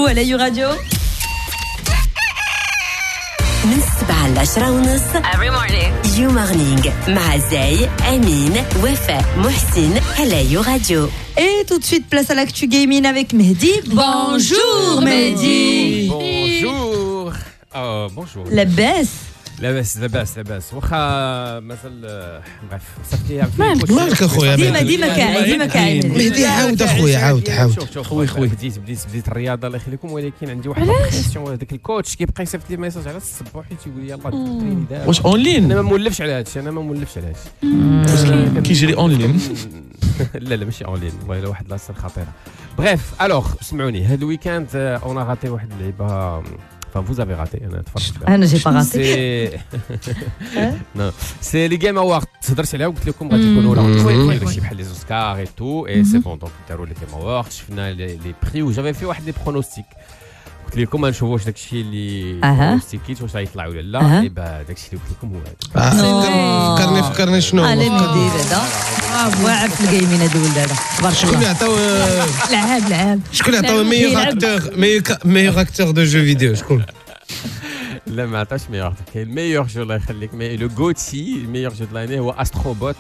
على يو راديو من 7 ل 10 ونص every morning يو مورنينغ مع زاي أمين وفاء محسن على يو راديو. Et tout de suite, place à l'actu gaming avec Mehdi. Bonjour Mehdi. Bonjour. Bonjour. La baisse. لاباس واخا مازال bref صافي مالك اخويا ديما كاين مهدي عاود اخويا عاود خويا بديت الرياضه الله يخليكم ولكن عندي واحد الكيسيون هذاك الكوتش كيبقى يصيفط لي ميساج على الصباح تيقول لي يلاه تريني دابا واش اون لين انا ما مولفش على هادشي كيجري اون لين لا ماشي اون لين والله الا واحد لاصه خطيره بريف الوغ سمعوني هذا الويكاند اون غاتي واحد اللعيبه. Enfin, vous avez raté. J'ai pas raté. Non, c'est les Game Awards. هضرت عليها وقلت لكم غادي يكونوا داكشي بحال لي اوسكار et tout et c'est bon donc داروا لي Game Awards شفنا لي بري وجافي في واحد لي برونوستيك قلت لكم غنشوفوا واش داكشي اللي برونوستيكيت واش غيطلع ولا لا ايبا داكشي اللي قلت لكم هو هذا فكرني شنو على مهدي هذا واعر في الجيمين هذا ولد هذا تبارك شكون اللي عطاو لعاب شكون اللي عطاو ميور اكتور دو جو فيديو شكون لا ما عطاش ميور كاين الميور جو الله يخليك مي لو غوتي الميور جو دو لاني هو استروبوت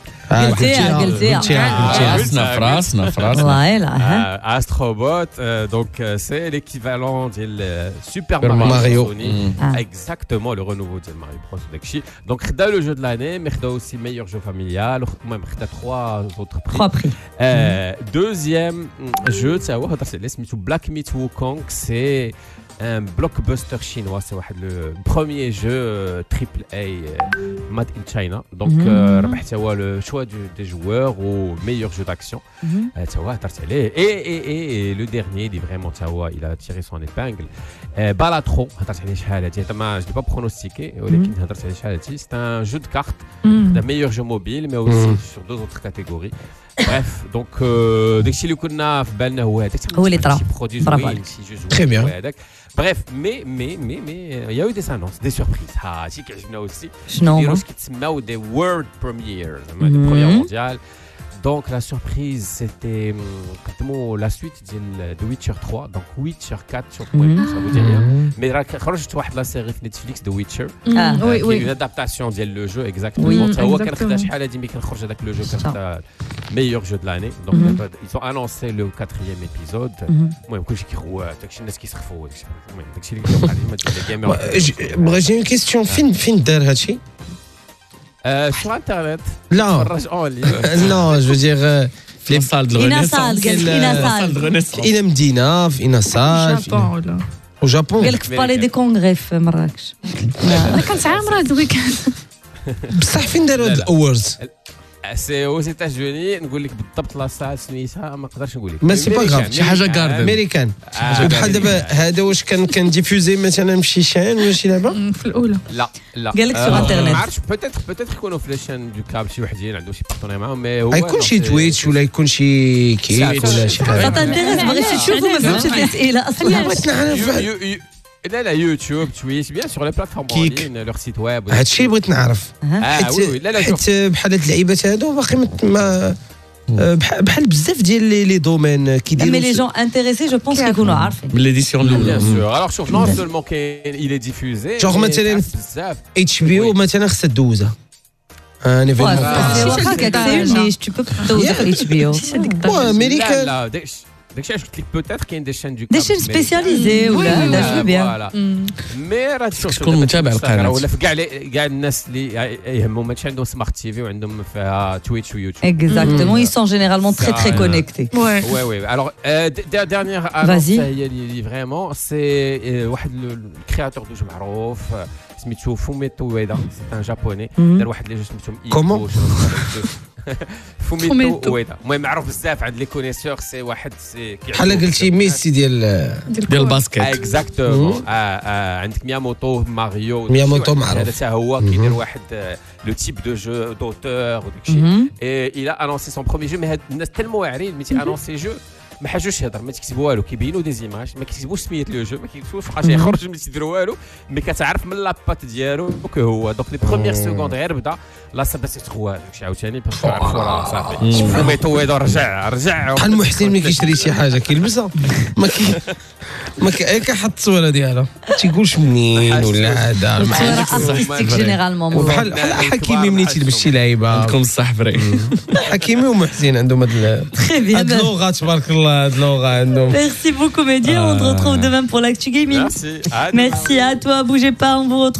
قلتيها فراس استروبوت دونك سي ليكيفالون ديال سوبر ماريو اكزاكتومون لو رونوفو ديال ماريو بروس داكشي دونك خدا لو جو دو لاني مي خدا اوسي ميور جو فاميليال المهم خدا 3 اوتر بري دوزيام جو تا هو هضرت عليه سميتو بلاك ميت ووكونغ سي un blockbuster chinois, c'est le premier jeu triple A made in China. Donc, le choix des joueurs au meilleur jeu d'action. Et le dernier, il est vraiment, il a tiré son épingle. Balatro, je ne l'ai pas pronostiqué, c'est un jeu de cartes, un meilleur jeu mobile, mais aussi sur 2 autres catégories. Bref, donc, dès que je l'ai fait, très bien. Bref, mais il y a eu des annonces, des surprises. Si que aussi. Des qui se des world premieres, des premières mondiales. Donc la surprise c'était la suite de Witcher 3, donc Witcher 4 sur ça vous dit rien. Mais خرجت واحد la série Netflix de Witcher. Oui. Une adaptation ديال le jeu exactement. Ça هو كان خدا شحال هادي ملي كان خرج هذاك le jeu كان meilleur jeu de l'année. Donc ils ont annoncé le 4e épisode. المهم كلشي كيخوات داكشي الناس كيسخفوا داكشي اللي كيوقع لي بغا جي كيستيون فين دار هادشي sur internet. Non, non, je veux dire les salles de renaissance. Il aime Dina, il a ça. Au Japon. قال لك في بالي دي كونغري في مراكش. انا كنت عامره هذا الويكاند بصح فين داروا هاد الاوردز سي او زيتاجوني نقول لك بالضبط لا ساعه سميتها ما نقدرش نقول لك ما سي با غاف شي حاجه غاردن امريكان وبحال دابا هذا واش كان ديفوزي مثلا في شي شان ولا شي لعبه في الاولى لا قال لك سو انترنت ما عرفتش بوتيتر يكونوا في لاشين دو كابل شي وحدين عندهم شي بارتنير معاهم مي هو يكون شي تويتش ولا يكون شي كيك ولا شي حاجه تانتيريس بغيتي تشوفوا ما فهمتش الاسئله اصلا بغيت نعرف لا يوتيوب تويتش بيان سور لي بلاتفورم اون لين لور سيت ويب هادشي بغيت نعرف حيت بحال هاد اللعيبات هادو باقي ما بحال بزاف ديال لي دومين كيديروا مي لي جون انتريسي جو بونس كيكونوا عارفين من ليديسيون الاولى بيان سور الوغ شوف نون سولمون كاين il est diffusé جوغ مثلا اتش بي او مثلا خصها دوزها ان ايفينمون tu peux دوزها اتش بي او امريكان لا داكشي علاش قلت لك بوتيتر كاين دي شين دو دي شين سبيسياليزي ولا لا جو بيان مي راه تكون متابع القناه ولا في كاع الناس اللي يهمهم ماشي عندهم سمارت تي في وعندهم فيها تويتش ويوتيوب اكزاكتومون ils sont généralement très connectés ouais alors dernière annonce هي اللي فريمون سي واحد الكرياتور دو جو معروف سميتو فوميتو ويدا سي ان جابوني دار واحد لي جو سميتهم كومون فوميتو ويدا المهم معروف بزاف عند لي كونيسور سي واحد سي بحال قلتي ميسي ديال الباسكيت اكزاكتومون عندك مياموتو معروف هذا حتى هو كيدير واحد لو تيب دو جو دوتور وداكشي اي il a annoncé son premier jeu mais الناس تالمو واعرين ملي تي انونسي جو ما حاجوش يهضر ما تكتبوا والو كيبينوا دي زيماج ما كيكتبوش سميه لو جو ما كيكتبوش فحاش يخرج ما تيديروا والو مي كتعرف من لاباط ديالو هو دونك لي بروميير سكوند غير بدا لا سا بس تخوا داكشي عاوتاني باش تعرفوا راه صافي شوفوا ما يطويضوا رجع بحال محسن ملي كيشري شي حاجه كيلبسها ما كيحط الصوره ديالها تيقولش منين ولا هذا ارتستيك جينيرالمون بحال حكيمي ملي تيلبس شي لعيبه عندكم الصح فري حكيمي ومحسن عندهم هاد اللغه تبارك الله هاد اللغه عندهم. Merci beaucoup Mehdi, on te retrouve demain pour l'actu gaming. Merci à toi, bougez pas, on vous retrouve